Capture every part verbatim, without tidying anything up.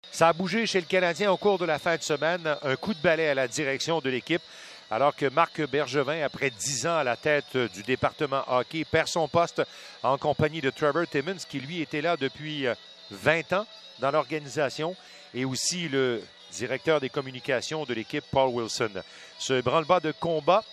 Ça a bougé chez le Canadien au cours de la fin de semaine. Un coup de balai à la direction de l'équipe, alors que Marc Bergevin, après dix ans à la tête du département hockey, perd son poste en compagnie de Trevor Timmins, qui lui était là depuis vingt ans dans l'organisation, et aussi le directeur des communications de l'équipe, Paul Wilson. Ce branle-bas de combat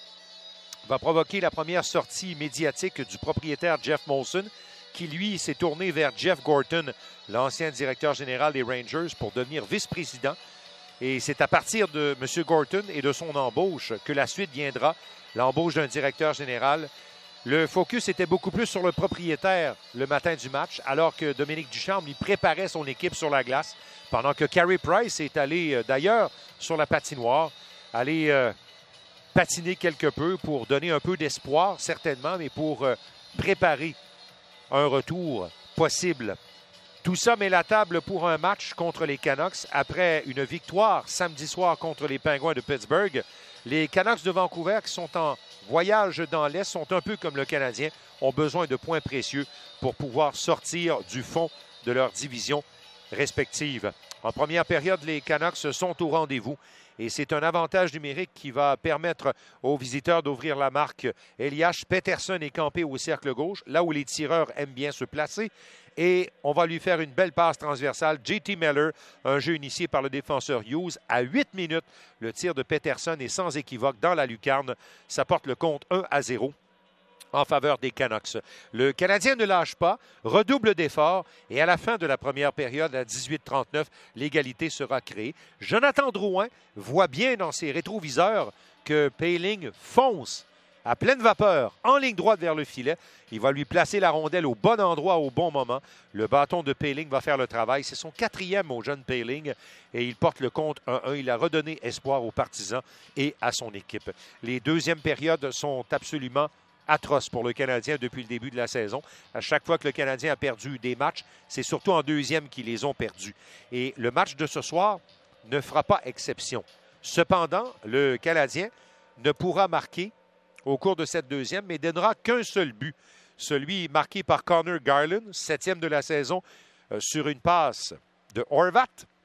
va provoquer la première sortie médiatique du propriétaire Jeff Molson, qui, lui, s'est tourné vers Jeff Gorton, l'ancien directeur général des Rangers, pour devenir vice-président. Et c'est à partir de M. Gorton et de son embauche que la suite viendra, l'embauche d'un directeur général. Le focus était beaucoup plus sur le propriétaire le matin du match, alors que Dominique Ducharme lui préparait son équipe sur la glace, pendant que Carey Price est allé euh, d'ailleurs sur la patinoire, aller euh, patiner quelque peu pour donner un peu d'espoir, certainement, mais pour euh, préparer un retour possible. Tout ça met la table pour un match contre les Canucks après une victoire samedi soir contre les Pingouins de Pittsburgh. Les Canucks de Vancouver, qui sont en voyage dans l'Est, sont un peu comme le Canadien, ont besoin de points précieux pour pouvoir sortir du fond de leur division respective. En première période, les Canucks sont au rendez-vous. Et c'est un avantage numérique qui va permettre aux visiteurs d'ouvrir la marque. Elias Pettersson est campé au cercle gauche, là où les tireurs aiment bien se placer. Et on va lui faire une belle passe transversale. J T Miller, un jeu initié par le défenseur Hughes. À huit minutes, le tir de Pettersson est sans équivoque dans la lucarne. Ça porte le compte un à zéro. En faveur des Canucks. Le Canadien ne lâche pas, redouble d'efforts et à la fin de la première période, à dix-huit trente-neuf, l'égalité sera créée. Jonathan Drouin voit bien dans ses rétroviseurs que Poehling fonce à pleine vapeur, en ligne droite vers le filet. Il va lui placer la rondelle au bon endroit, au bon moment. Le bâton de Poehling va faire le travail. C'est son quatrième au jeune Poehling et il porte le compte un un. Il a redonné espoir aux partisans et à son équipe. Les deuxièmes périodes sont absolument atroce pour le Canadien depuis le début de la saison. À chaque fois que le Canadien a perdu des matchs, c'est surtout en deuxième qu'ils les ont perdus. Et le match de ce soir ne fera pas exception. Cependant, le Canadien ne pourra marquer au cours de cette deuxième, mais donnera qu'un seul but. Celui marqué par Connor Garland, septième de la saison, euh, sur une passe de Horvat.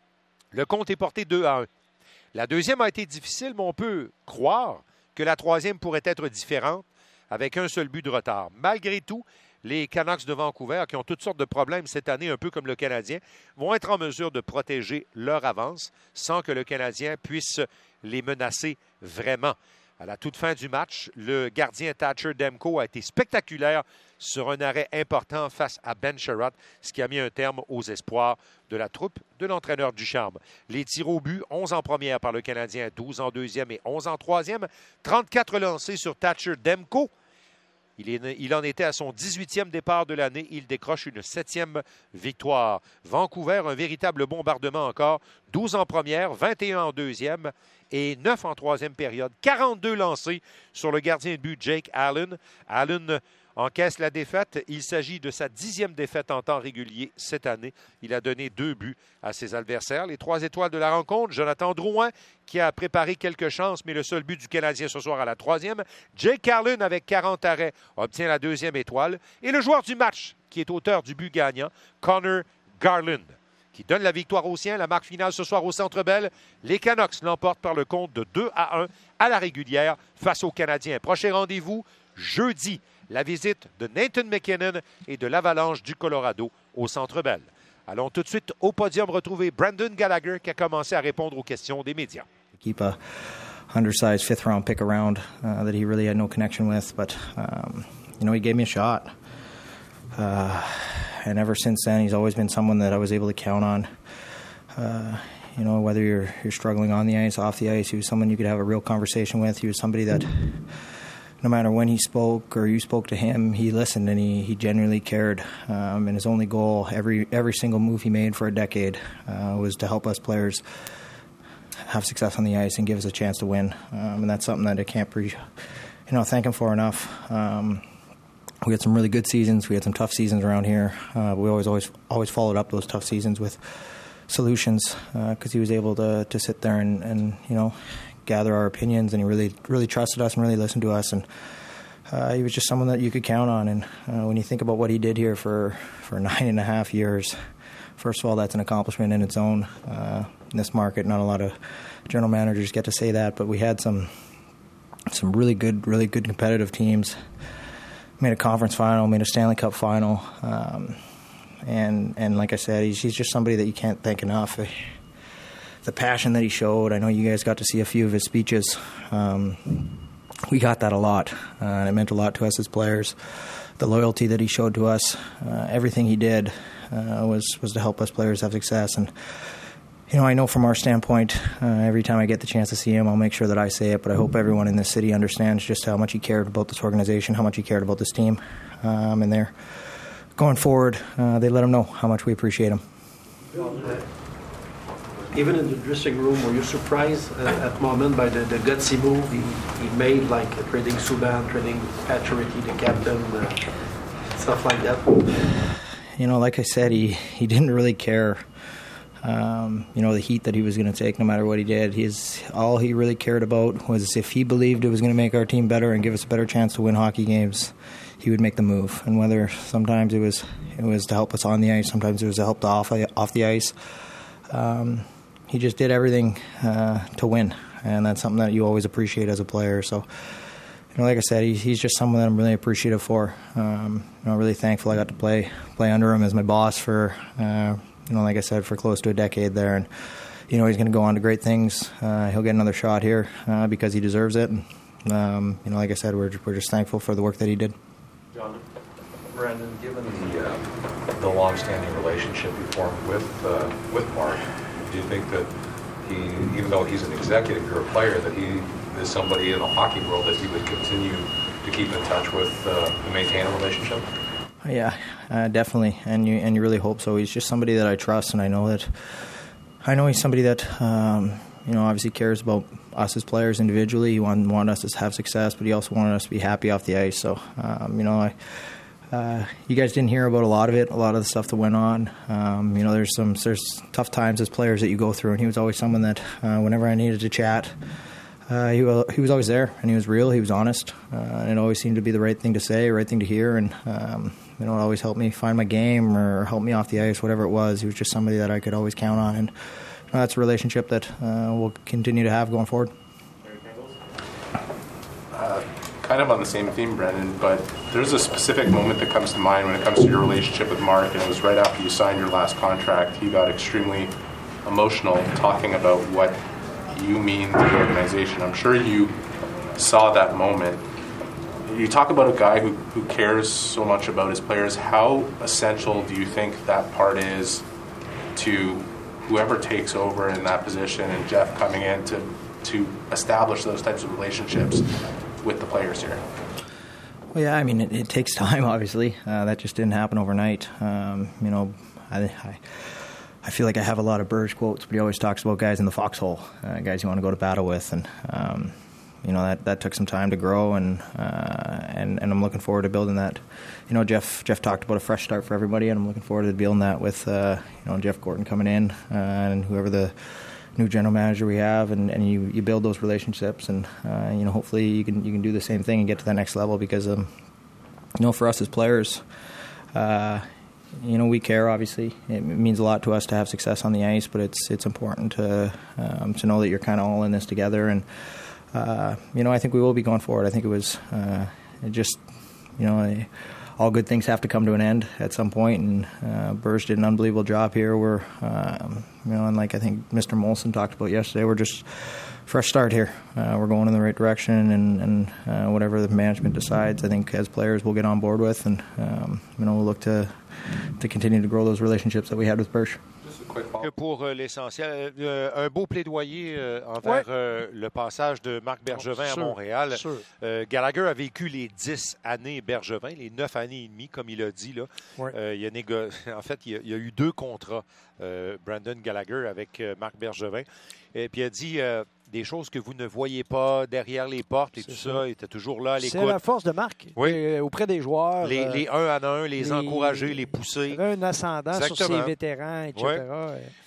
Le compte est porté deux à un. La deuxième a été difficile, mais on peut croire que la troisième pourrait être différente, avec un seul but de retard. Malgré tout, les Canucks de Vancouver, qui ont toutes sortes de problèmes cette année, un peu comme le Canadien, vont être en mesure de protéger leur avance sans que le Canadien puisse les menacer vraiment. À la toute fin du match, le gardien Thatcher Demko a été spectaculaire sur un arrêt important face à Ben Sherratt, ce qui a mis un terme aux espoirs de la troupe de l'entraîneur Ducharme. Les tirs au but, onze en première par le Canadien, douze en deuxième et onze en troisième. trente-quatre lancés sur Thatcher Demko. Il, est, il en était à son dix-huitième départ de l'année. Il décroche une septième victoire. Vancouver, un véritable bombardement encore. douze en première, vingt et un en deuxième et neuf en troisième période. quarante-deux lancés sur le gardien de but Jake Allen. Allen encaisse la défaite. Il s'agit de sa dixième défaite en temps régulier cette année. Il a donné deux buts à ses adversaires. Les trois étoiles de la rencontre, Jonathan Drouin, qui a préparé quelques chances, mais le seul but du Canadien ce soir à la troisième. Jake Carlin, avec quarante arrêts, obtient la deuxième étoile. Et le joueur du match, qui est auteur du but gagnant, Connor Garland, qui donne la victoire aux siens. La marque finale ce soir au Centre Bell. Les Canucks l'emportent par le compte de deux à un à la régulière face aux Canadiens. Prochain rendez-vous, jeudi. La visite de Nathan McKinnon et de l'Avalanche du Colorado au Centre Bell. Allons tout de suite au podium retrouver Brendan Gallagher qui a commencé à répondre aux questions des médias. Keep a undersized fifth round pick around uh, that he really had no connection with, but um, you know, he gave me a shot. Uh, and ever since then, he's always been someone that I was able to count on. Uh, you know, whether you're you're struggling on the ice, off the ice, he was someone you could have a real conversation with. He was somebody that, no matter when he spoke or you spoke to him, he listened and he, he genuinely cared. Um, and his only goal, every every single move he made for a decade, uh, was to help us players have success on the ice and give us a chance to win. Um, and that's something that I can't, pre, you know, thank him for enough. Um, we had some really good seasons. We had some tough seasons around here. Uh, we always, always, always followed up those tough seasons with solutions because uh, he was able to to sit there and, and you know. gather our opinions, and he really, really trusted us and really listened to us. And uh, he was just someone that you could count on. And uh, when you think about what he did here for, for nine and a half years, first of all, that's an accomplishment in its own. Uh, in this market, not a lot of general managers get to say that, but we had some some really good, really good competitive teams. Made a conference final, made a Stanley Cup final, um, and and like I said, he's he's just somebody that you can't thank enough. The passion that he showed, I know you guys got to see a few of his speeches. Um, we got that a lot, uh, and it meant a lot to us as players. The loyalty that he showed to us, uh, everything he did uh, was was to help us players have success. And you know, I know from our standpoint, uh, every time I get the chance to see him, I'll make sure that I say it, but I hope everyone in this city understands just how much he cared about this organization, how much he cared about this team. Um, and they're going forward, uh, they let him know how much we appreciate him. Even in the dressing room, were you surprised uh, at moment by the, the gutsy move he, he made, like uh, trading Subban, trading Pacioretty, the captain, uh, stuff like that? You know, like I said, he, he didn't really care. Um, you know, the heat that he was going to take no matter what he did. He's, all he really cared about was if he believed it was going to make our team better and give us a better chance to win hockey games, he would make the move. And whether sometimes it was it was to help us on the ice, sometimes it was to help the off, off the ice, um, he just did everything uh, to win. And that's something that you always appreciate as a player. So, you know, like I said, he, he's just someone that I'm really appreciative for. Um, you know, really thankful I got to play play under him as my boss for uh, You know, like I said, for close to a decade there. And, you know, he's going to go on to great things. Uh, he'll get another shot here uh, because he deserves it. And, um, you know, like I said, we're, we're just thankful for the work that he did. John, Brandon, given the, uh, the long-standing relationship you formed with, uh, with Mark, do you think that he, even though he's an executive, you're a player, that he is somebody in the hockey world that he would continue to keep in touch with uh, and maintain a relationship? Yeah, uh, definitely, and you and you really hope so. He's just somebody that I trust, and I know that I know he's somebody that um, you know obviously cares about us as players individually. He wanted, wanted us to have success, but he also wanted us to be happy off the ice. So um, you know, I, uh, you guys didn't hear about a lot of it, a lot of the stuff that went on. Um, you know, there's some there's tough times as players that you go through, and he was always someone that uh, whenever I needed to chat. Uh, he, he was always there, and he was real, he was honest, uh, and it always seemed to be the right thing to say, right thing to hear, and um, you know, it always helped me find my game or help me off the ice, whatever it was. He was just somebody that I could always count on, and you know, that's a relationship that uh, we'll continue to have going forward. Uh, kind of on the same theme, Brendan, but there's a specific moment that comes to mind when it comes to your relationship with Mark, and it was right after you signed your last contract. He got extremely emotional talking about what you mean to the organization. I'm sure you saw that moment. You talk about a guy who, who cares so much about his players. How essential do you think that part is to whoever takes over in that position and Jeff coming in to, to establish those types of relationships with the players here? Well, yeah, I mean, it, it takes time, obviously. Uh, that just didn't happen overnight. Um, you know, I... I I feel like I have a lot of Burge quotes, but he always talks about guys in the foxhole, uh, guys you want to go to battle with, and um, you know that, that took some time to grow, and uh, and and I'm looking forward to building that. You know, Jeff Jeff talked about a fresh start for everybody, and I'm looking forward to building that with uh, you know Jeff Gorton coming in uh, and whoever the new general manager we have, and, and you, you build those relationships, and uh, you know hopefully you can you can do the same thing and get to that next level, because um, you know for us as players. Uh, You know, we care, obviously. It means a lot to us to have success on the ice, but it's it's important to um, to know that you're kind of all in this together. And, uh, you know, I think we will be going forward. I think it was uh, it just, you know, I, all good things have to come to an end at some point, and uh, Burge did an unbelievable job here. We're, um, you know, and like I think Mister Molson talked about yesterday, we're just fresh start here. Uh, we're going in the right direction, and, and uh, whatever the management decides, I think as players we'll get on board with, and um, you know we'll look to to continue to grow those relationships that we had with Burge. Pour euh, l'essentiel, euh, un beau plaidoyer euh, envers ouais. euh, le passage de Marc Bergevin oh, à Montréal. Euh, Gallagher a vécu les dix années Bergevin, les neuf années et demie, comme il a dit. Là. Ouais. Euh, il a négo... En fait, il y a, il y a eu deux contrats, euh, Brandon Gallagher avec euh, Marc Bergevin. Et puis il a dit euh, des choses que vous ne voyez pas derrière les portes et c'est tout ça. ça. Il était toujours là à l'écoute. C'est la force de Marc oui. et, auprès des joueurs. Les, les un à un, les, les encourager, les pousser. Il avait un ascendant Exactement. Sur ses vétérans, et cetera. Ouais.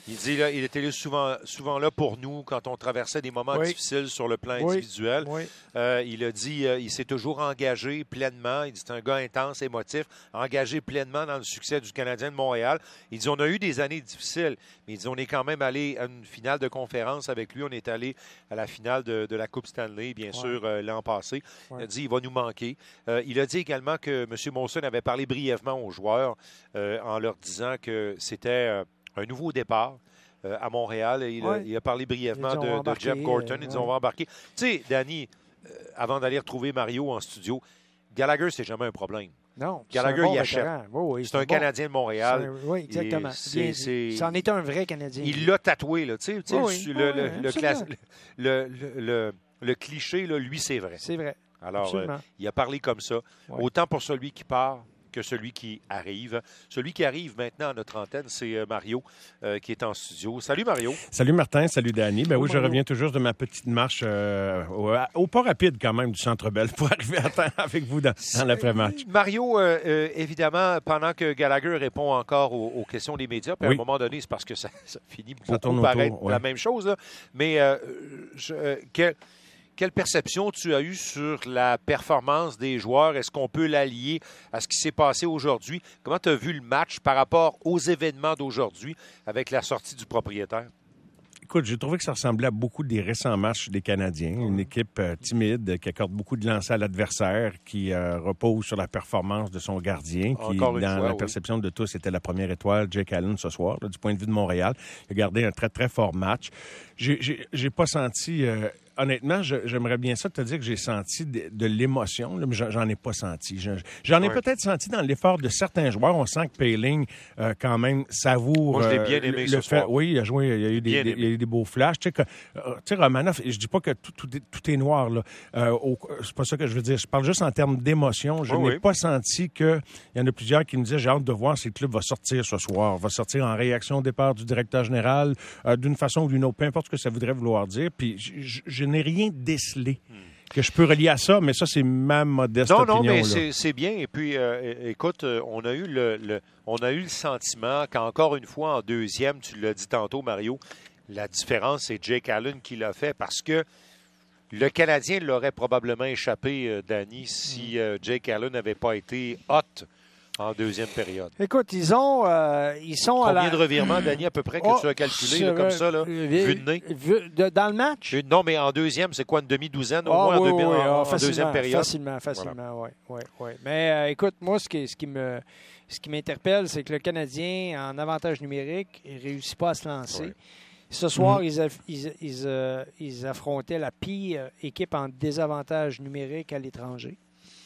Il dit là, il était là souvent, souvent là pour nous quand on traversait des moments oui. difficiles sur le plan oui. individuel. Oui. Euh, il a dit, euh, il s'est toujours engagé pleinement. Il dit, c'est un gars intense, émotif, engagé pleinement dans le succès du Canadien de Montréal. Il dit, on a eu des années difficiles, mais il dit, on est quand même allé à une finale de conférence avec lui. On est allé à la finale de, de la Coupe Stanley, bien ouais. sûr, euh, l'an passé. Ouais. Il a dit, il va nous manquer. Euh, il a dit également que M. Molson avait parlé brièvement aux joueurs euh, en leur disant que c'était euh, un nouveau départ. Euh, à Montréal. Il, ouais. a, il a parlé brièvement de, de Jeff Gorton. Euh, Ils ouais. ont embarqué. Tu sais, Danny, euh, avant d'aller retrouver Mario en studio, Gallagher, c'est jamais un problème. Non, Gallagher, bon il achète. Oui, oui, c'est, c'est un bon. Canadien de Montréal. Un, oui, exactement. C'est, c'est... C'en est un vrai Canadien. Il l'a tatoué, là. Tu sais, oui, le, le, oui, le, classe, le, le, le, le cliché, là, lui, c'est vrai. C'est vrai. Alors, euh, il a parlé comme ça. Ouais. Autant pour celui qui part que celui qui arrive. Celui qui arrive maintenant à notre antenne, c'est Mario euh, qui est en studio. Salut Mario. Salut Martin, salut Danny. Ben oui, je reviens toujours de ma petite marche euh, au, au pas rapide quand même du Centre Bell pour arriver à temps avec vous dans, dans l'après-match. Mario, euh, euh, évidemment, pendant que Gallagher répond encore aux, aux questions des médias, puis oui. à un moment donné, c'est parce que ça, ça finit beaucoup ça par être ouais. la même chose. Là. Mais euh, je, euh, quel... Quelle perception tu as eue sur la performance des joueurs? Est-ce qu'on peut l'allier à ce qui s'est passé aujourd'hui? Comment tu as vu le match par rapport aux événements d'aujourd'hui avec la sortie du propriétaire? Écoute, j'ai trouvé que ça ressemblait à beaucoup des récents matchs des Canadiens. Une équipe euh, timide qui accorde beaucoup de lancers à l'adversaire, qui euh, repose sur la performance de son gardien, qui, dans fois, la oui. perception de tous, était la première étoile, Jake Allen, ce soir, là, du point de vue de Montréal. Il a gardé un très, très fort match. J'ai, j'ai, j'ai pas senti... Euh, honnêtement, je, j'aimerais bien ça te dire que j'ai senti de, de l'émotion, là, mais j'en, j'en ai pas senti. Je, j'en ai ouais. peut-être senti dans l'effort de certains joueurs. On sent que Poehling, euh, quand même, savoure... Moi, je l'ai bien aimé euh, ce le soir. fait, oui, il a joué, il y a eu des, des, il y a eu des beaux flashs. Tu sais, que, euh, tu sais Romanov, je dis pas que tout, tout, tout est noir, là. Euh, au, c'est pas ça que je veux dire. Je parle juste en termes d'émotion. Je oh, n'ai oui. pas senti que... Il y en a plusieurs qui me disaient, j'ai hâte de voir si le club va sortir ce soir, va sortir en réaction au départ du directeur général, euh, d'une façon ou d'une autre, peu importe ce que ça voudrait vouloir dire. Puis je, je, je n'ai rien décidé que je peux relier à ça, mais ça, c'est ma modeste non, opinion. Non, non, mais c'est, c'est bien. Et puis, euh, écoute, on a eu le, le, on a eu le sentiment qu'encore une fois, en deuxième, tu l'as dit tantôt, Mario, la différence, c'est Jake Allen qui l'a fait parce que le Canadien l'aurait probablement échappé, euh, Danny, si euh, Jake Allen n'avait pas été hot en deuxième période. Écoute, ils ont, euh, ils sont Combien à la... Combien de revirements, Danny, à peu près, que oh, tu as calculé, là, comme ça, là, vu de nez? Vu, de, dans le match? Vu, non, mais en deuxième, c'est quoi, une demi-douzaine, au oh, moins, oui, en, demi, oui, en, en, en deuxième période? Facilement, facilement, oui. Voilà. Ouais, ouais. Mais euh, écoute, moi, ce qui, ce qui me... Ce qui m'interpelle, c'est que le Canadien, en avantage numérique, ne réussit pas à se lancer. Ouais. Ce soir, mm-hmm. ils, ils, ils, euh, ils affrontaient la pire équipe en désavantage numérique à l'étranger.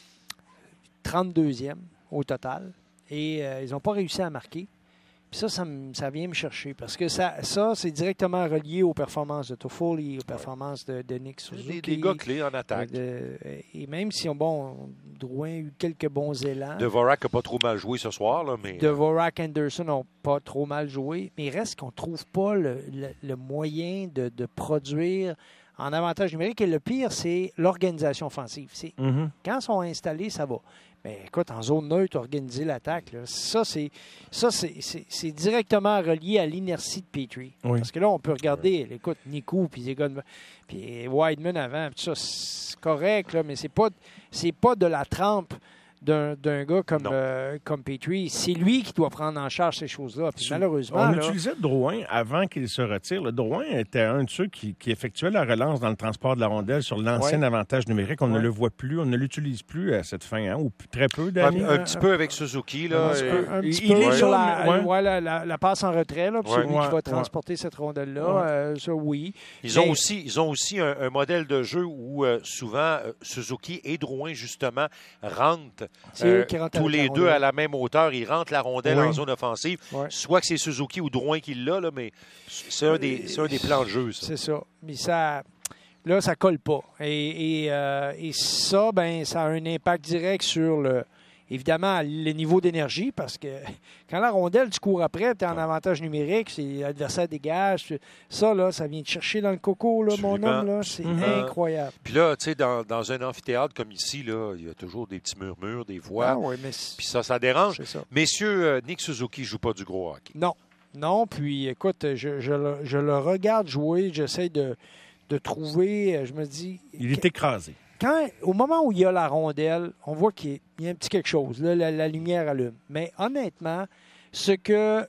trente-deuxième au total. Et euh, ils n'ont pas réussi à marquer. Puis ça, ça, me, ça vient me chercher. Parce que ça, ça, c'est directement relié aux performances de Toffoli, aux performances de, de Nick Suzuki. Des, des gars clés en attaque. De, et même si, bon, Drouin a eu quelques bons élans. Dvorak n'a pas trop mal joué ce soir. Là, mais... Dvorak et Anderson n'ont pas trop mal joué. Mais il reste qu'on ne trouve pas le, le, le moyen de, de produire en avantage numérique. Et le pire, c'est l'organisation offensive. C'est, mm-hmm. Quand ils sont installés, ça va. Mais écoute, en zone neutre, organiser l'attaque, là, ça, c'est, ça c'est, c'est, c'est directement relié à l'inertie de Petrie. Oui. Parce que là, on peut regarder, là, écoute, Nico, puis les gars de, puis Wideman avant, tout ça, c'est correct, là, mais c'est pas, c'est pas de la trempe d'un, d'un gars comme, euh, comme Petrie. C'est lui qui doit prendre en charge ces choses-là. Puis malheureusement, on là, utilisait Drouin avant qu'il se retire. Le Drouin était un de ceux qui, qui effectuait la relance dans le transport de la rondelle sur l'ancien ouais. avantage numérique. On ouais. ne le voit plus, on ne l'utilise plus à cette fin, hein, ou très peu d'années. Un, un petit peu avec Suzuki. Là, un petit peu, un petit il, peu il sur la, ouais. Ouais, la, la, la passe en retrait, là, pour ouais. celui ouais. qui va transporter ouais. cette rondelle-là. Ouais. Euh, ça, oui. Ils ont, Mais... aussi, ils ont aussi un, un modèle de jeu où euh, souvent euh, Suzuki et Drouin, justement, rentrent. Euh, tous les deux à la même hauteur, ils rentrent la rondelle oui. en zone offensive. Oui. Soit que c'est Suzuki ou Drouin qui l'a, là, mais c'est un, des, c'est un des plans de jeu, ça. C'est ça. Mais ça, là, ça colle pas. Et, et, euh, et ça, ben, ça a un impact direct sur le... Évidemment, le niveau d'énergie, parce que quand la rondelle, tu cours après, tu es en avantage numérique, c'est l'adversaire dégage. Ça, là, ça vient te chercher dans le coco, là, mon homme. Là, c'est mm-hmm. incroyable. Puis là, tu sais, dans, dans un amphithéâtre comme ici, là, il y a toujours des petits murmures, des voix. Ah oui, mais puis ça, ça dérange. C'est ça. Messieurs, euh, Nick Suzuki ne joue pas du gros hockey. Non. Non, puis écoute, je, je, le, je le regarde jouer, j'essaie de, de trouver, je me dis... Il est écrasé. Quand, au moment où il y a la rondelle, on voit qu'il y a un petit quelque chose. Là, la, la lumière allume. Mais honnêtement, ce que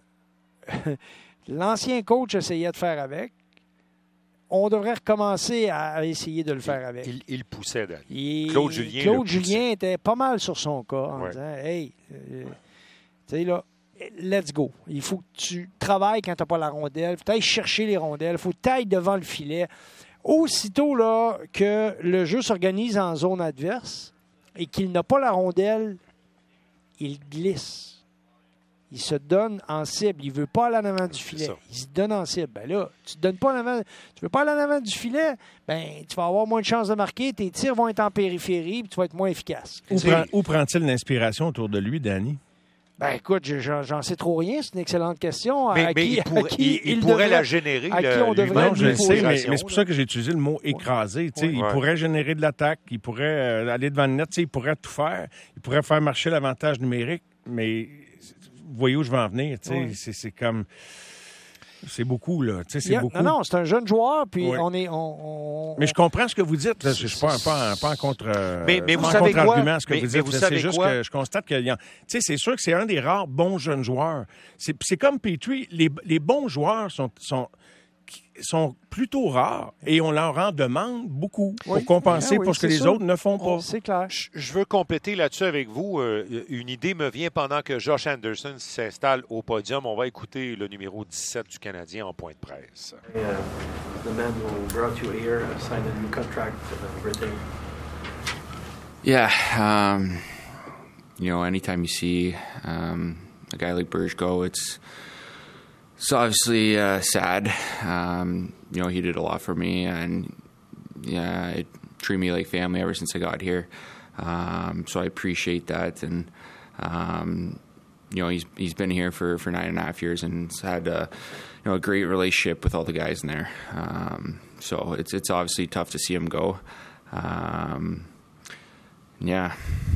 l'ancien coach essayait de faire avec, on devrait recommencer à essayer de le faire avec. Il, il poussait, Dan. Il, Claude Julien Claude Julien était pas mal sur son cas en ouais. disant « Hey, euh, tu sais là, let's go. Il faut que tu travailles quand tu n'as pas la rondelle. Il faut que tu ailles chercher les rondelles. Il faut que tu ailles devant le filet. » Aussitôt là, que le jeu s'organise en zone adverse et qu'il n'a pas la rondelle, il glisse. Il se donne en cible. Il ne veut pas aller en avant du filet. Il se donne en cible. Ben là, tu ne donnes pas en avant, tu veux pas aller en avant du filet, ben tu vas avoir moins de chances de marquer. Tes tirs vont être en périphérie et tu vas être moins efficace. Où, prend, où prend-il l'inspiration autour de lui, Danny? Ben écoute, j'en, j'en sais trop rien. C'est une excellente question. Mais, à mais qui, il, pour, à qui il, il, il pourrait devrait, la générer. À le, qui on devrait non, je le sais, mais, mais c'est pour là. ça que j'ai utilisé le mot écraser. Ouais. Il ouais. pourrait générer de l'attaque, il pourrait euh, aller devant le net, il pourrait tout faire. Il pourrait faire marcher l'avantage numérique, mais vous voyez où je veux en venir. Ouais. C'est, c'est comme... C'est beaucoup, là. C'est yeah, beaucoup. Non, non, c'est un jeune joueur, puis ouais. on est... On, on, mais je comprends ce que vous dites. Là. Je ne suis pas, pas, pas en contre, mais, mais pas vous en savez contre-argument quoi? ce que mais, vous dites. Vous c'est juste quoi? que je constate qu'il y a... Tu sais, c'est sûr que c'est un des rares bons jeunes joueurs. C'est, c'est comme Petrie. Les, les bons joueurs sont... sont sont plutôt rares et on leur en demande beaucoup oui. pour compenser oui, pour ce que les sûr. autres ne font pas. Oh, c'est clair. Je, je veux compléter là-dessus avec vous. Euh, une idée me vient pendant que Josh Anderson s'installe au podium. On va écouter le numéro dix-sept du Canadien en point de presse. Uh, the man who brought you here signed a new contract and everything. Yeah, um, you know, anytime you see um, a guy like Bergevin, it's It's obviously uh, sad. Um, you know, he did a lot for me, and yeah, it treated me like family ever since I got here. Um, so I appreciate that, and um, you know, he's he's been here for, for nine and a half years, and has had a you know a great relationship with all the guys in there. Um, so it's it's obviously tough to see him go. Um, yeah.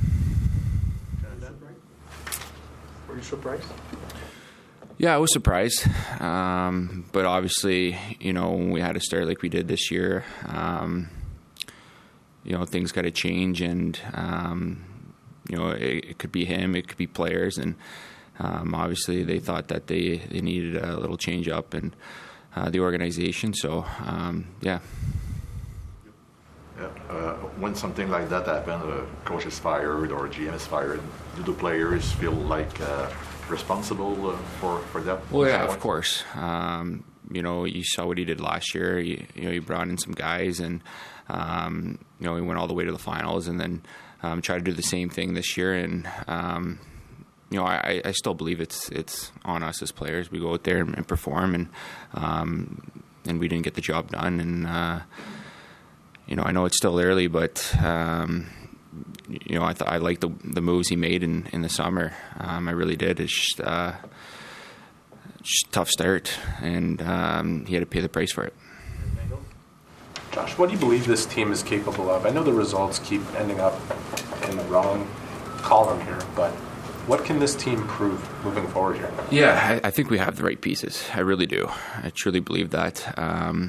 Were you surprised? Yeah, I was surprised, um, but obviously, you know, when we had a start like we did this year, um, you know, things got to change, and um, you know, it, it could be him, it could be players, and um, obviously they thought that they, they needed a little change up in uh, the organization. So, um, yeah. Yeah. Uh, when something like that happens, a coach is fired or G M is fired, do the players feel like uh, responsible uh, for, for that? Well, yeah, of course. Um, you know, you saw what he did last year. He, you know, he brought in some guys, and um, you know, he went all the way to the finals, and then um, tried to do the same thing this year. And um, you know, I, I still believe it's it's on us as players. We go out there and, and perform, and um, and we didn't get the job done. And uh, you know, I know it's still early, but. Um, You know, I th- I like the the moves he made in, in the summer. Um, I really did. It's just, uh, just a tough start, and um, he had to pay the price for it. Josh, what do you believe this team is capable of? I know the results keep ending up in the wrong column here, but what can this team prove moving forward here? Yeah, I, I think we have the right pieces. I really do. I truly believe that. Um,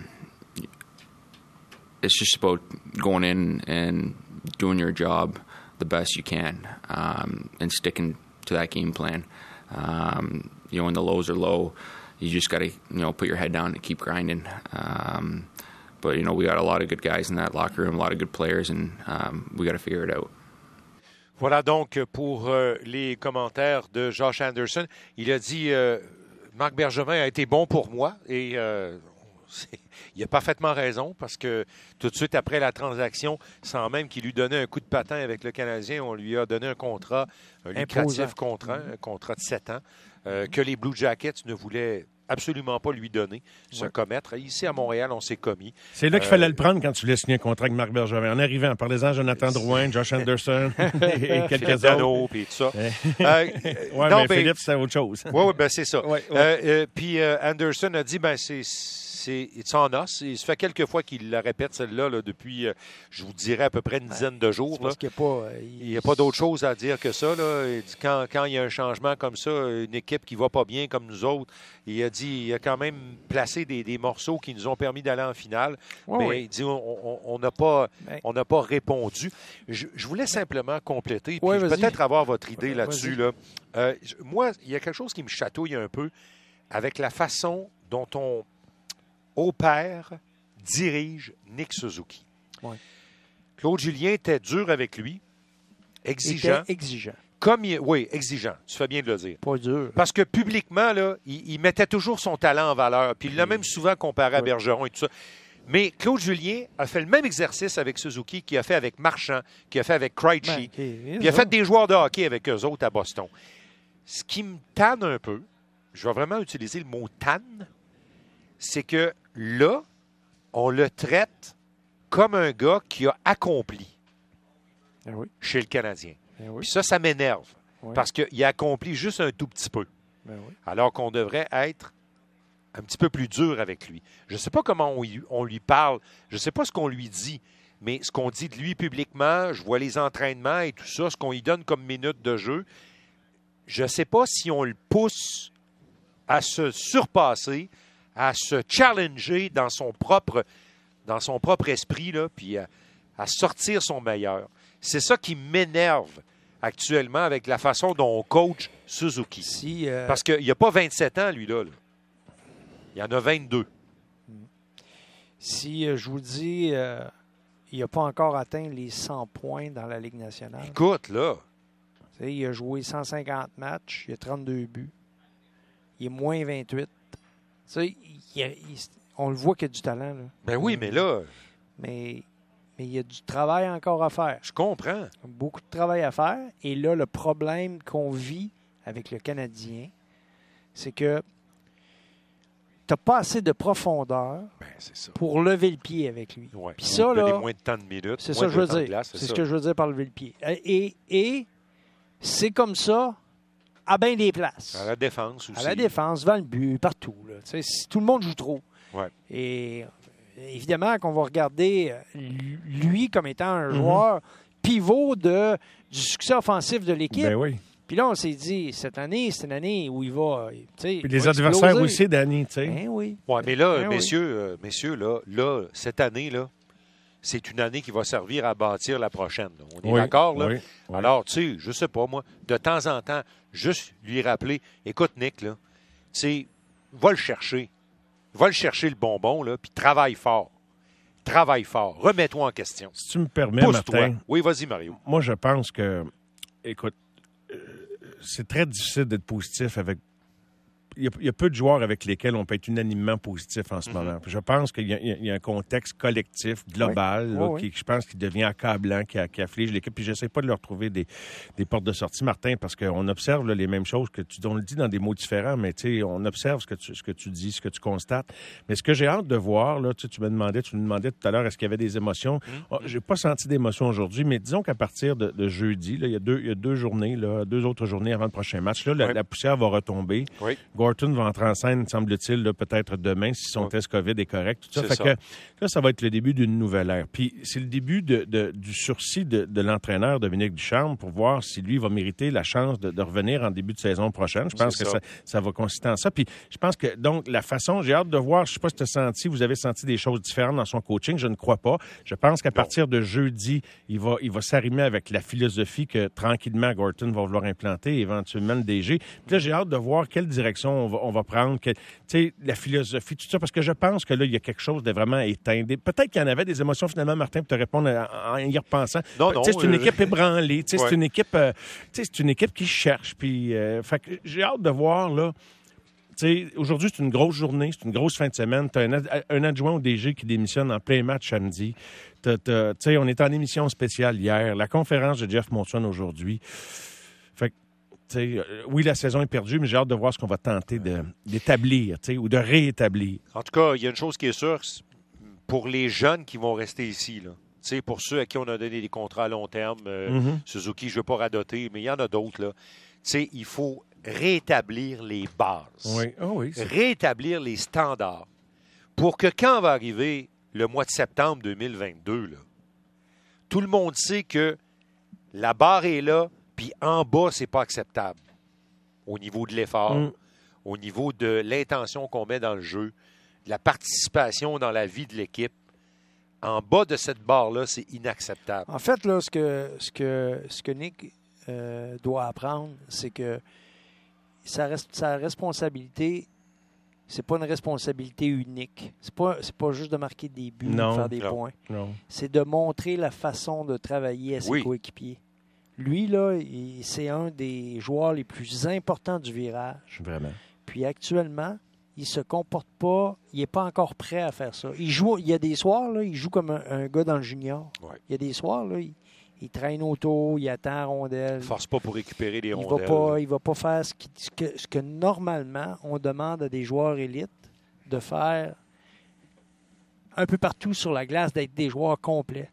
it's just about going in and doing your job the best you can, um, and sticking to that game plan. Um, you know, when the lows are low, you just got to, you know, put your head down and keep grinding. Um, but, you know, we got a lot of good guys in that locker room, a lot of good players, and um, we got to figure it out. Voilà donc pour euh, les commentaires de Josh Anderson. Il a dit euh, Marc Bergevin a été bon pour moi, et euh, il a parfaitement raison, parce que tout de suite après la transaction, sans même qu'il lui donnait un coup de patin avec le Canadien, on lui a donné un contrat, un lucratif contrat, un contrat de sept ans, euh, que les Blue Jackets ne voulaient absolument pas lui donner, se ouais. commettre. Ici, à Montréal, on s'est commis. C'est là qu'il euh, fallait le prendre quand tu voulais signer un contrat avec Marc Bergevin. En arrivant, parlez-en Jonathan Drouin, Josh Anderson et quelques autres. Puis tout ça. euh, oui, mais ben, Philippe, c'est autre chose. Oui, oui, ben c'est ça. Ouais, ouais. Euh, euh, puis euh, Anderson a dit, ben c'est... c'est it's on us. Ça fait quelques fois qu'il la répète, celle-là, là, depuis, euh, je vous dirais, à peu près une dizaine de jours. Parce qu'il n'y a pas, euh, il n'y a pas d'autre chose à dire que ça. Là. Il dit, quand, quand il y a un changement comme ça, une équipe qui ne va pas bien comme nous autres, il a dit il a quand même placé des, des morceaux qui nous ont permis d'aller en finale. Oui, mais oui. il dit on n'a pas, on n'a pas répondu. Je, je voulais simplement compléter, puis oui, peut-être avoir votre idée ouais, là-dessus. Là. Euh, moi, il y a quelque chose qui me chatouille un peu avec la façon dont on opère, dirige Nick Suzuki. Ouais. Claude Julien était dur avec lui, exigeant. Était exigeant. Comme il, oui, exigeant. Tu fais bien de le dire. Pas dur. Parce que publiquement, là, il, il mettait toujours son talent en valeur. Puis il l'a même souvent comparé à Bergeron et tout ça. Mais Claude Julien a fait le même exercice avec Suzuki qu'il a fait avec Marchand, qu'il a fait avec Krejci. Ben, okay, puis il a fait des joueurs de hockey avec eux autres à Boston. Ce qui me tanne un peu, je vais vraiment utiliser le mot « tanne », c'est que là, on le traite comme un gars qui a accompli ben oui. chez le Canadien. Ben oui. Puis ça, ça m'énerve. Oui. Parce qu'il a accompli juste un tout petit peu. Ben oui. Alors qu'on devrait être un petit peu plus dur avec lui. Je ne sais pas comment on, on lui parle. Je ne sais pas ce qu'on lui dit. Mais ce qu'on dit de lui publiquement, je vois les entraînements et tout ça, ce qu'on lui donne comme minute de jeu, je ne sais pas si on le pousse à se surpasser, à se challenger dans son propre, dans son propre esprit, là, puis à, à sortir son meilleur. C'est ça qui m'énerve actuellement avec la façon dont on coach Suzuki. Si, euh... Parce qu'il n'a pas vingt-sept ans, lui-là. Là. Il en a vingt-deux. Si euh, je vous dis, euh, il n'a pas encore atteint les cent points dans la Ligue nationale. Écoute, là. Tu sais, il a joué cent cinquante matchs, il a trente-deux buts. Il est moins vingt-huit. Tu sais, il a, il, on le voit qu'il y a du talent. Là. Ben oui, mais là... Mais, mais il y a du travail encore à faire. Je comprends. Beaucoup de travail à faire. Et là, le problème qu'on vit avec le Canadien, c'est que tu n'as pas assez de profondeur ben, c'est ça. pour lever le pied avec lui. Ouais. Puis ça, là, moins de temps de minutes. c'est ça que je veux dire. Glace, c'est c'est ce que je veux dire par lever le pied. Et, et c'est comme ça à bien des places. À la défense aussi. À la défense, devant le but, partout. Là. Tu sais, si tout le monde joue trop. Ouais. Et évidemment qu'on va regarder lui comme étant un joueur mm-hmm. pivot de, du succès offensif de l'équipe. Ben oui. Puis là, on s'est dit, cette année, c'est une année où il va. Puis les adversaires exploser. Aussi, Danny, tu sais. Ben oui. Oui, mais là, ben messieurs, oui. euh, messieurs là, là, cette année, là, c'est une année qui va servir à bâtir la prochaine. Là. On est oui, d'accord, là? Oui, oui. Alors, tu sais, je sais pas, moi, de temps en temps, juste lui rappeler, écoute, Nick, là, tu sais, va le chercher. Va le chercher, le bonbon, là, puis travaille fort. Travaille fort. Remets-toi en question. Si tu me permets, Pousse-toi. Martin. Oui, vas-y, Mario. Moi, je pense que, écoute, euh, c'est très difficile d'être positif avec... Il y, a, il y a peu de joueurs avec lesquels on peut être unanimement positif en ce mm-hmm. moment. Je pense qu'il y a, il y a un contexte collectif, global, oui. Là, oui, qui, oui. je pense, qui devient accablant, qui, qui afflige l'équipe. Puis j'essaie pas de leur trouver des, des portes de sortie, Martin, parce qu'on observe là, les mêmes choses que tu... On le dit dans des mots différents, mais tu sais, on observe ce que tu, ce que tu dis, ce que tu constates. Mais ce que j'ai hâte de voir, là, tu, tu me demandais, tu me demandais tout à l'heure, est-ce qu'il y avait des émotions? Mm-hmm. Oh, j'ai pas senti d'émotions aujourd'hui, mais disons qu'à partir de, de jeudi, là, il y a deux, il y a deux journées, là, deux autres journées avant le prochain match. Là, la, oui. la poussière va retomber. Oui. Gorton va entrer en scène, semble-t-il, là, peut-être demain, si son oui. test COVID est correct. Tout ça. C'est fait ça. que là, ça va être le début d'une nouvelle ère. Puis c'est le début de, de, du sursis de, de l'entraîneur Dominique Ducharme pour voir si lui va mériter la chance de, de revenir en début de saison prochaine. Je pense c'est que ça. Ça, ça va consister en ça. Puis je pense que, donc, la façon, j'ai hâte de voir, je ne sais pas si tu as senti, vous avez senti des choses différentes dans son coaching, je ne crois pas. Je pense qu'à non. partir de jeudi, il va, il va s'arrimer avec la philosophie que tranquillement Gorton va vouloir implanter, éventuellement le D G. Puis là, j'ai hâte de voir quelle direction on va, on va prendre, tu sais, la philosophie, tout ça, parce que je pense que là, il y a quelque chose de vraiment éteint. Peut-être qu'il y en avait des émotions, finalement, Martin, pour te répondre en, en y repensant. Non, non. C'est une euh... équipe ébranlée, ouais. c'est une équipe, euh, c'est une équipe qui cherche. Puis, euh, fait que j'ai hâte de voir, là. T'sais, aujourd'hui, c'est une grosse journée, c'est une grosse fin de semaine. Tu as un, ad- un adjoint au D G qui démissionne en plein match samedi. T'as, t'as, t'sais, on est en émission spéciale hier. La conférence de Jeff Molson aujourd'hui. Fait que, t'sais, oui, la saison est perdue, mais j'ai hâte de voir ce qu'on va tenter de, d'établir t'sais, ou de réétablir. En tout cas, il y a une chose qui est sûre, pour les jeunes qui vont rester ici, là. T'sais, pour ceux à qui on a donné des contrats à long terme, euh, mm-hmm. Suzuki, je ne veux pas radoter, mais il y en a d'autres, là. T'sais, il faut rétablir les bases. Oui. Oh oui, rétablir les standards pour que quand va arriver le mois de septembre deux mille vingt-deux, là, tout le monde sait que la barre est là, puis en bas, c'est pas acceptable. Au niveau de l'effort, mm. au niveau de l'intention qu'on met dans le jeu, de la participation dans la vie de l'équipe. En bas de cette barre-là, c'est inacceptable. En fait, là, ce que, ce que, ce que Nick euh, doit apprendre, c'est que sa, sa responsabilité, c'est pas une responsabilité unique. C'est pas, c'est pas juste de marquer des buts, non, de faire des non, points. Non. C'est de montrer la façon de travailler à ses oui. coéquipiers. Lui, là, il, c'est un des joueurs les plus importants du virage. Vraiment. Puis actuellement, il se comporte pas, il n'est pas encore prêt à faire ça. Il joue, il y a des soirs, là, il joue comme un, un gars dans le junior. Ouais. Il y a des soirs, là, il, il traîne autour, il attend la rondelle. Il ne force pas pour récupérer les il rondelles. Va pas, il ne va pas faire ce, qui, ce, que, ce que normalement on demande à des joueurs élites de faire un peu partout sur la glace, d'être des joueurs complets.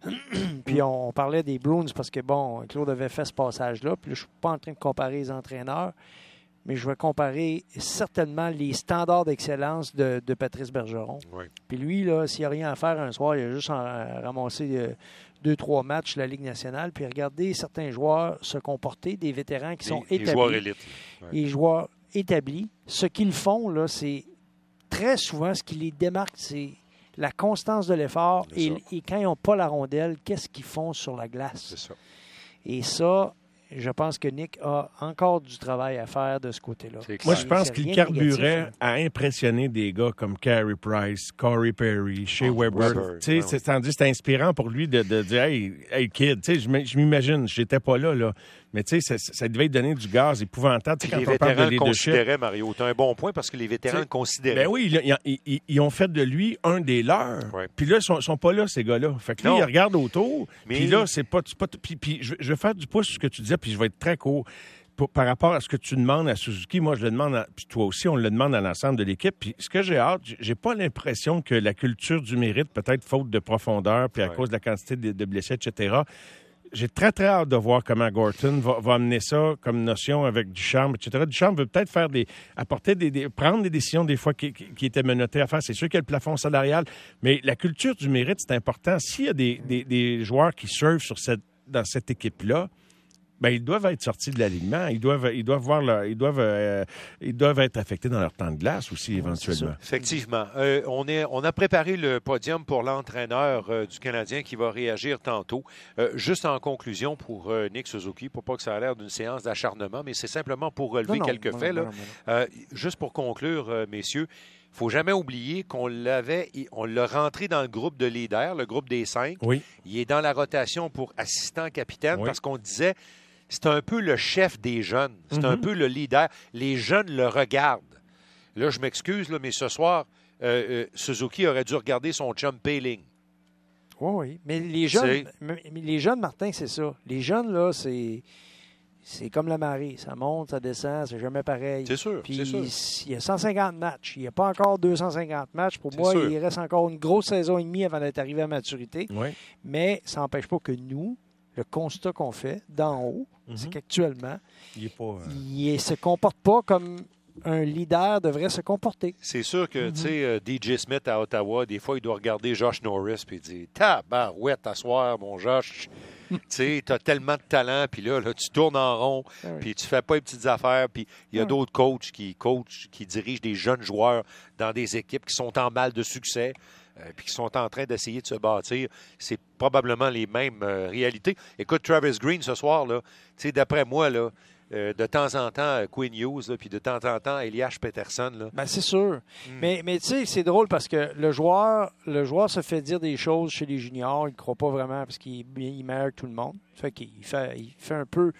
Puis on, on parlait des Bruins parce que, bon, Claude avait fait ce passage-là. Puis là, je ne suis pas en train de comparer les entraîneurs, mais je vais comparer certainement les standards d'excellence de, de Patrice Bergeron. Oui. Puis lui, là, s'il n'y a rien à faire un soir, il a juste à ramasser euh, deux, trois matchs de la Ligue nationale, puis regarder certains joueurs se comporter, des vétérans qui les, sont les établis. Joueurs élites. Ouais. Les joueurs établis. Ce qu'ils font, là, c'est très souvent ce qui les démarque, c'est la constance de l'effort et, et quand ils n'ont pas la rondelle, qu'est-ce qu'ils font sur la glace. C'est ça. Et ça, je pense que Nick a encore du travail à faire de ce côté-là. Moi, je pense qu'il carburait négatif, à impressionner des gars comme Carey Price, Corey Perry, Shea oh, Weber. Weber. Tu sais, ouais, c'est inspirant pour lui de, de dire « Hey, hey kid, tu sais, je m'imagine, j'étais pas là, là. » Mais tu sais, ça, ça devait donner du gaz épouvantable. Quand les on vétérans parle de le considéraient, Mario. Tu as un bon point parce que les vétérans le considéraient. Ben oui, ils, ils, ils, ils ont fait de lui un des leurs. Ouais. Puis là, ils sont, sont pas là, ces gars-là. Fait que là, ils regardent autour. Mais... Puis là, c'est pas... pas puis, puis je, je vais faire du pouce sur ce que tu disais, puis je vais être très court. Pour, par rapport à ce que tu demandes à Suzuki, moi, je le demande, à, puis toi aussi, on le demande à l'ensemble de l'équipe. Puis ce que j'ai hâte, j'ai pas l'impression que la culture du mérite, peut-être faute de profondeur, puis à ouais. cause de la quantité de, de blessés, et cetera, j'ai très, très hâte de voir comment Gorton va, va amener ça comme notion avec Ducharme, et cetera. Ducharme veut peut-être faire des, apporter des, des, prendre des décisions des fois qui, qui, qui étaient menottées à faire. C'est sûr qu'il y a le plafond salarial, mais la culture du mérite, c'est important. S'il y a des, des, des joueurs qui surfent sur cette, dans cette équipe-là, ben, ils doivent être sortis de l'alignement. Ils doivent, ils doivent voir leur, ils doivent, euh, ils doivent être affectés dans leur temps de glace aussi, éventuellement. Effectivement. Euh, on, est, on a préparé le podium pour l'entraîneur euh, du Canadien qui va réagir tantôt. Euh, juste en conclusion pour euh, Nick Suzuki, pour pas que ça ait l'air d'une séance d'acharnement, mais c'est simplement pour relever non, quelques non, faits. Non, là. Non, non. Euh, juste pour conclure, euh, messieurs, il ne faut jamais oublier qu'on l'avait, on l'a rentré dans le groupe de leaders, le groupe des cinq. Oui. Il est dans la rotation pour assistant capitaine oui. parce qu'on disait c'est un peu le chef des jeunes. C'est mm-hmm. un peu le leader. Les jeunes le regardent. Là, je m'excuse, là, mais ce soir, euh, euh, Suzuki aurait dû regarder son chum Payling. Oui, oui. Mais les jeunes, mais les jeunes, Martin, c'est ça. Les jeunes, là, c'est... C'est comme la marée. Ça monte, ça descend, c'est jamais pareil. C'est sûr, Puis c'est sûr. Il y a cent cinquante matchs. Il n'y a pas encore deux cent cinquante matchs. Pour moi, sûr. Il reste encore une grosse saison et demie avant d'être arrivé à maturité. Oui. Mais ça n'empêche pas que nous, le constat qu'on fait d'en haut, mm-hmm. c'est qu'actuellement, il ne euh... se comporte pas comme un leader devrait se comporter. C'est sûr que, mm-hmm. tu sais, euh, D J Smith à Ottawa, des fois, il doit regarder Josh Norris et dire « Tabarouette, à soir, mon Josh. » Tu sais, tu as tellement de talent, puis là, là, tu tournes en rond, ah oui. puis tu fais pas les petites affaires, puis il y a ah d'autres coachs qui coachent, qui dirigent des jeunes joueurs dans des équipes qui sont en mal de succès, euh, puis qui sont en train d'essayer de se bâtir. C'est probablement les mêmes euh, réalités. Écoute, Travis Green, ce soir, là, tu sais, d'après moi, là, Euh, de temps en temps, Quinn Hughes, puis de temps en temps, Elias Pettersson. Là. Ben, c'est sûr. Mm. Mais, mais tu sais, c'est drôle parce que le joueur, le joueur se fait dire des choses chez les juniors. Il ne croit pas vraiment parce qu'il il meilleur que tout le monde. Fait qu'il fait, il fait un peu...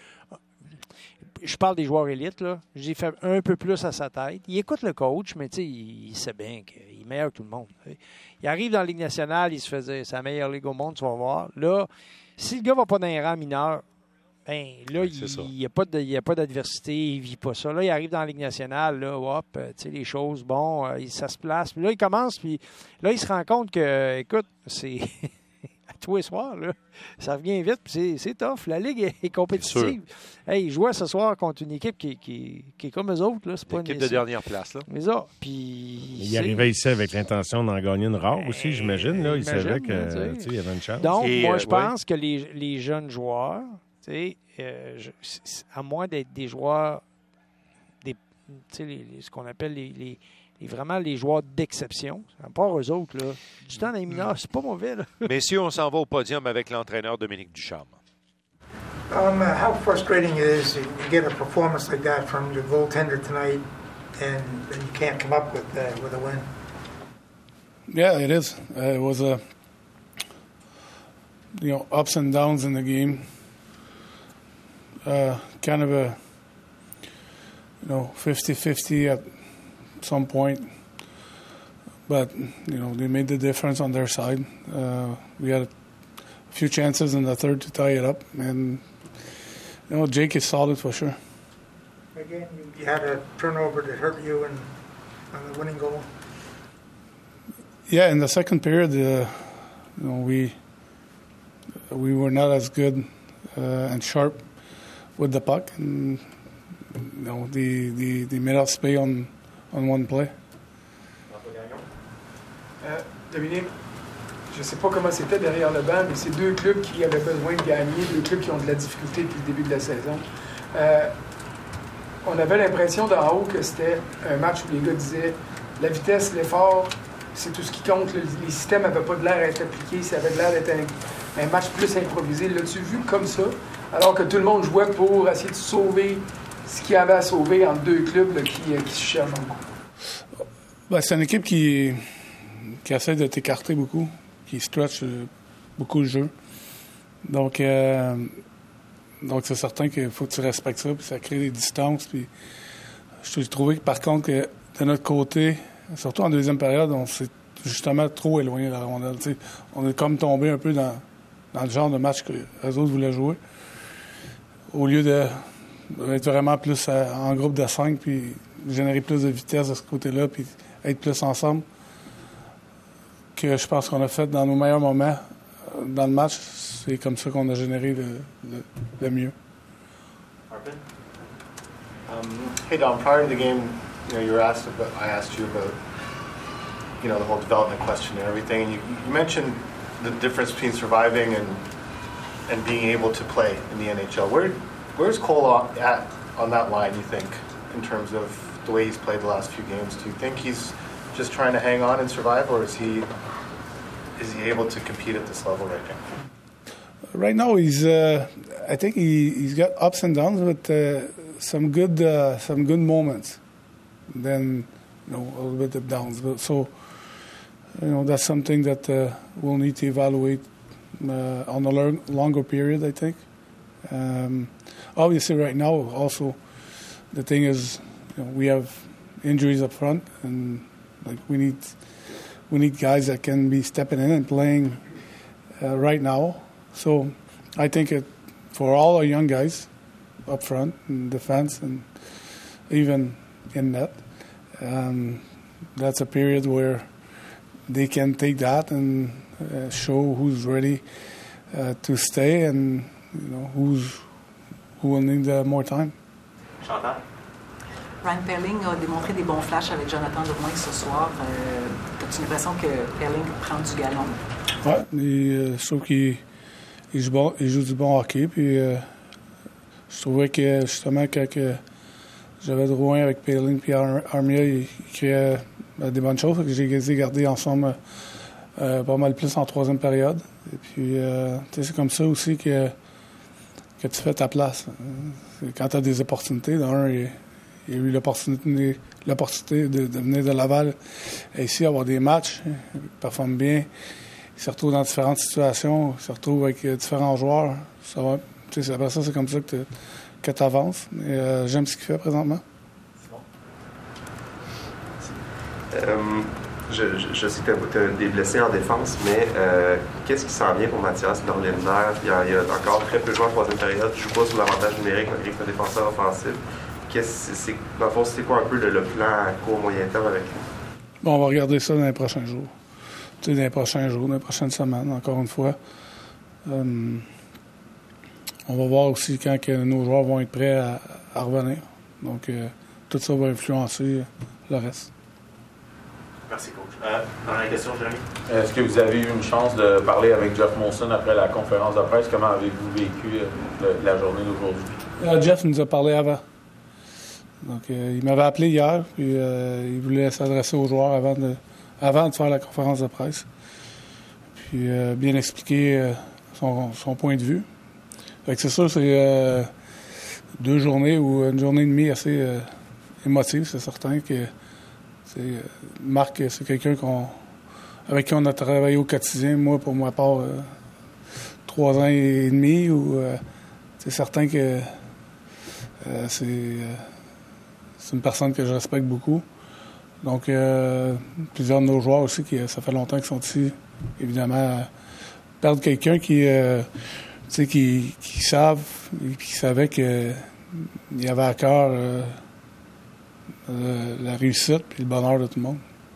Je parle des joueurs élites, là. Je dis, il fait un peu plus à sa tête. Il écoute le coach, mais tu sais, il, il sait bien qu'il est meilleur que tout le monde. Il arrive dans la Ligue nationale, il se fait dire, c'est la meilleure ligue au monde, tu vas voir. Là, si le gars ne va pas dans un rang mineur, ben, là, oui, il n'y a pas d'adversité, il ne vit pas ça. Là, il arrive dans la Ligue nationale, là, hop, tu sais, les choses, bon, euh, ça se place. Puis là, il commence, puis là, il se rend compte que, écoute, c'est... tous les soirs. Là. Ça revient vite, puis c'est, c'est tough. La Ligue est, est compétitive. Hey, ils jouaient ce soir contre une équipe qui, qui, qui est comme eux autres. Là. C'est pas l'équipe une de dernière place. Là. Mais ça, puis... Il arrivait ici avec l'intention d'en gagner une rare aussi, j'imagine. Là. Il Imagine, savait qu'il hein, y avait une chance. Donc, Et, moi, euh, je pense ouais. que les, les jeunes joueurs, euh, je, à moins d'être des joueurs, des, les, les, ce qu'on appelle les... les Et vraiment, les joueurs d'exception, à part eux autres, là, du temps dans les mineurs, c'est pas mauvais. Là. Messieurs, on s'en va au podium avec l'entraîneur Dominique Ducharme. Um, uh, how frustrating it is to get a performance like that from your goaltender tonight, and, and you can't come up with uh, with a win. Yeah, it is. Uh, it was a you know ups and downs in the game. Uh, kind of a you know fifty-fifty at some point, but you know they made the difference on their side. Uh, we had a few chances in the third to tie it up, and you know Jake is solid for sure. Again, you had a turnover that hurt you and on the winning goal. Yeah, in the second period, uh, you know we we were not as good uh, and sharp with the puck, and you know the the the made us pay on. On one play. Euh, Dominique, je ne sais pas comment c'était derrière le banc, mais c'est deux clubs qui avaient besoin de gagner, deux clubs qui ont de la difficulté depuis le début de la saison. Euh, on avait l'impression d'en haut que c'était un match où les gars disaient la vitesse, l'effort, c'est tout ce qui compte. Le, les systèmes n'avaient pas de l'air à être appliqués, ça avait de l'air d'être un, un match plus improvisé. L'as-tu vu comme ça, alors que tout le monde jouait pour essayer de sauver ce qu'il y avait à sauver entre deux clubs là, qui, qui se cherchent dans le coup? Ben, c'est une équipe qui, qui essaie de t'écarter beaucoup, qui stretch beaucoup le jeu. Donc, euh, donc c'est certain qu'il faut que tu respectes ça, puis ça crée des distances. Puis je trouvais que, par contre, que de notre côté, surtout en deuxième période, on s'est justement trop éloigné de la rondelle. T'sais, on est comme tombé un peu dans, dans le genre de match que les autres voulaient jouer. Au lieu de être vraiment plus en groupe de cinq, puis générer plus de vitesse de ce côté-là, puis être plus ensemble, que je pense qu'on a fait dans nos meilleurs moments dans le match. C'est comme ça qu'on a généré le, le, le mieux. Um, hey Dom, prior to the game, you know, you were asked about, I asked you about, you know, the whole development question and everything, and you, you mentioned the difference between surviving and and being able to play in the N H L. Where Where's Cole at on that line, you think, in terms of the way he's played the last few games? Do you think he's just trying to hang on and survive, or is he is he able to compete at this level right now? Right now, he's. Uh, I think he he's got ups and downs, but uh, some good uh, some good moments. Then, you know, a little bit of downs. But so, you know, that's something that uh, we'll need to evaluate uh, on a long, longer period, I think. Um, obviously, right now, also, the thing is, you know, we have injuries up front, and like we need we need guys that can be stepping in and playing uh, right now. So, I think it for all our young guys up front in defense and even in net, um, that's a period where they can take that and uh, show who's ready uh, to stay and. You know, who's, who will need uh, more time. Chantal? Ryan Poehling a démontré des bons flashs avec Jonathan Drouin ce soir. Euh, as-tu l'impression que Poehling prend du galon? Oui, euh, je trouve qu'il il joue, bon, il joue du bon hockey. Puis, euh, je trouvais que, justement, quand que j'avais Drouin avec Poehling puis Ar- Armia, il, il créait euh, des bonnes choses. Que j'ai les ai gardés ensemble euh, pas mal plus en troisième période. Et puis, euh, c'est comme ça aussi que que tu fais ta place. Quand tu as des opportunités, d'un, il, il y a eu l'opportunité, l'opportunité de, de venir de Laval et ici avoir des matchs. Il performe bien. Il se retrouve dans différentes situations. Il se retrouve avec différents joueurs. Ça va, tu sais, après ça, c'est comme ça que tu avances. Euh, j'aime ce qu'il fait présentement. Euh, je, je, je sais que tu as des blessés en défense, mais euh, qu'est-ce qui s'en vient pour Mathias Norlinder? Il y a, il y a encore très peu joué en troisième période. Je joue pas sur l'avantage numérique malgré que c'est un défenseur offensif. Qu'est-ce, c'est, dans le fond, c'est quoi un peu le, le plan à court moyen terme avec lui? Bon, on va regarder ça dans les prochains jours. Tu sais, dans les prochains jours, dans les prochaines semaines, encore une fois. Euh, on va voir aussi quand que nos joueurs vont être prêts à, à revenir. Donc, euh, tout ça va influencer le reste. Merci, coach. Euh, dernière question, Jérémy. Est-ce que vous avez eu une chance de parler avec Jeff Molson après la conférence de presse? Comment avez-vous vécu euh, le, la journée d'aujourd'hui? Euh, Jeff nous a parlé avant. Donc, euh, il m'avait appelé hier, puis euh, il voulait s'adresser aux joueurs avant de, avant de faire la conférence de presse. Puis, euh, bien expliquer euh, son, son point de vue. Fait que c'est sûr, c'est euh, deux journées ou une journée et demie assez euh, émotive, c'est certain que c'est, Marc, c'est quelqu'un qu'on, avec qui on a travaillé au quotidien. Moi, pour ma part, euh, trois ans et demi, ou euh, c'est certain que euh, c'est, euh, c'est une personne que je respecte beaucoup. Donc, euh, plusieurs de nos joueurs aussi, qui ça fait longtemps qu'ils sont ici, évidemment, perdre quelqu'un qui, euh, tu sais, qui, qui savent et qui savait qu'il y avait à cœur euh, la réussite et le bonheur de tout le monde.